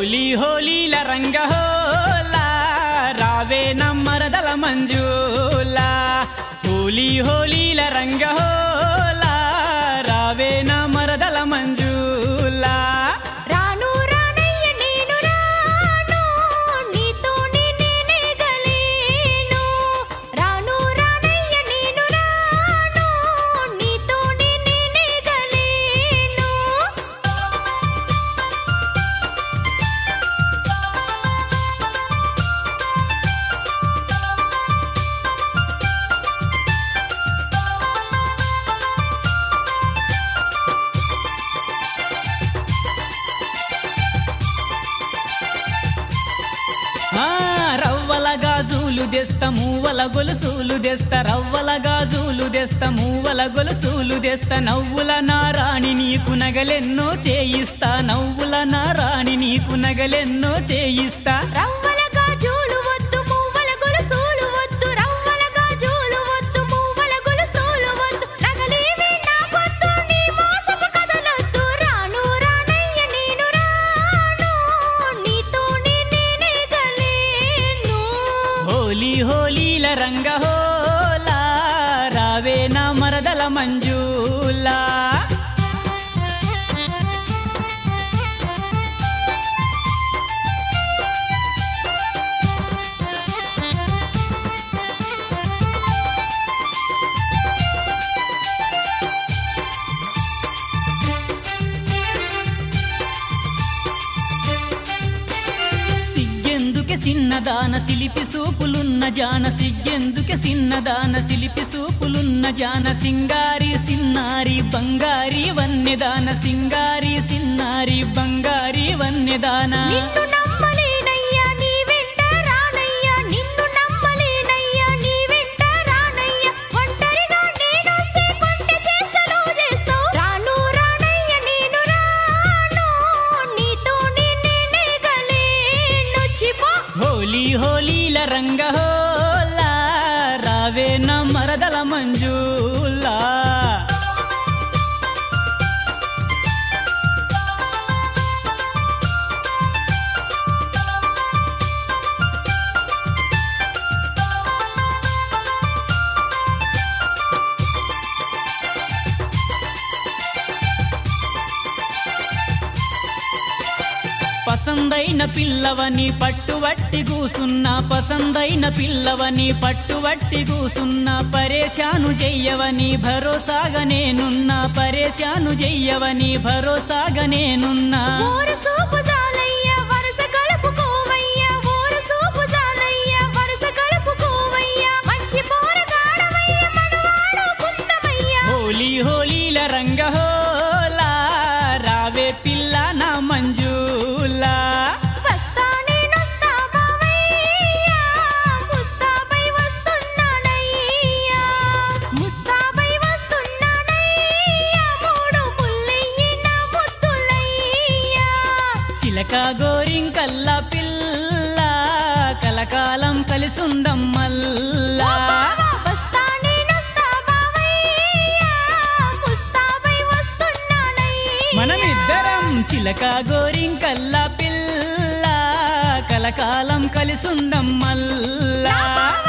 హోలీ హోలీల రంగ హోలా రావే నమ్మరదల మంజూలా హోలీ హోలీల రంగ హోలా రావే నమ్మరదల మంజూలా రాను రానయ్య నేను రాను నీతోనే నేనే గలేను రాను రానయ్య నేను రాను నీతోనే నేనే గలేను రవ్వల గాజులు తెస్తా మూవల గొలుసులు తెస్తా రవ్వల గాజులు తెస్తా మూవల గొలుసులు తెస్తా నవ్వుల నారాణి నీకు నగలెన్నో చేయిస్తా నవ్వుల నారాణి నీకు నగలెన్నో చేయిస్తా రవ్వల గాజులు వద్దు మూవల గొలుసులు వద్దు రవ్వల గాజులు వద్దు మూవల గొలుసులు వద్దు నగలేవి నాకొద్దు నీ మోసపు కథలొద్దు రాను రానయ్య నేను రాను నీతోనే నేనే గలేను హోలీ హోలీల రంగ హోలా రావే నా మరదల మంజూలా సిగ్గెందుకే సిన్నదాన సిలిపి సూపులున్న జాన సిగ్గెందుకే సిన్నదాన సిలిపి సూపులున్న జాన సింగారి సిన్నారి బంగారి వన్నెదాన సింగారి సిన్నారి బంగారి వన్నెదాన నిన్ను నమ్మలేనయ్యా నీ వెంట రానయ్యా నిన్ను నమ్మలేనయ్యా నీ వెంట రానయ్యా ఒంటరిగా నేనొస్తే కొంటె చేష్టలు చేస్తావు రాను రానయ్య నేను రాను నీతోనే నేనే గలేను చిపో హోలీ హోలీల రంగ హోలా రావే నా మరదల మంజూలా పసందైన పిల్లవని పట్టువట్టి కూసున్నా పసందైన పిల్లవని పట్టువట్టి కూసున్నా పరేశాను చెయ్యవని భరోసాగా నేనున్నా పరేశాను చెయ్యవని భరోసాగా నేనున్నా ఊరు సూపు జాలయ్య వరస కలుపుకోవయ్య ఊరు సూపు జాలయ్య వరస కలుపుకోవయ్య మంచి పోరగాడవయ్య మనవాడు కుందమయ్య హోలీ హోలీల రంగ హోలా రావే పిల్ల నా మంజూలా వస్తా నేనొస్తా బావయ్య ముస్తాబై వస్తున్నానయ్య ముస్తాబై వస్తున్నానయ్య మూడు ముల్లెయ్యి నా ముద్దులయ్య చిలక గోరింకల్లా పిల్ల కలకాలం కలిసుందం మల్లా వస్తా నేనొస్తా బావయ్య ముస్తాబై వస్తున్నానయ్య మనమిద్దరం చిలక గోరింకల్లా పిల్ల కలకాలం కలిసుందం మల్లా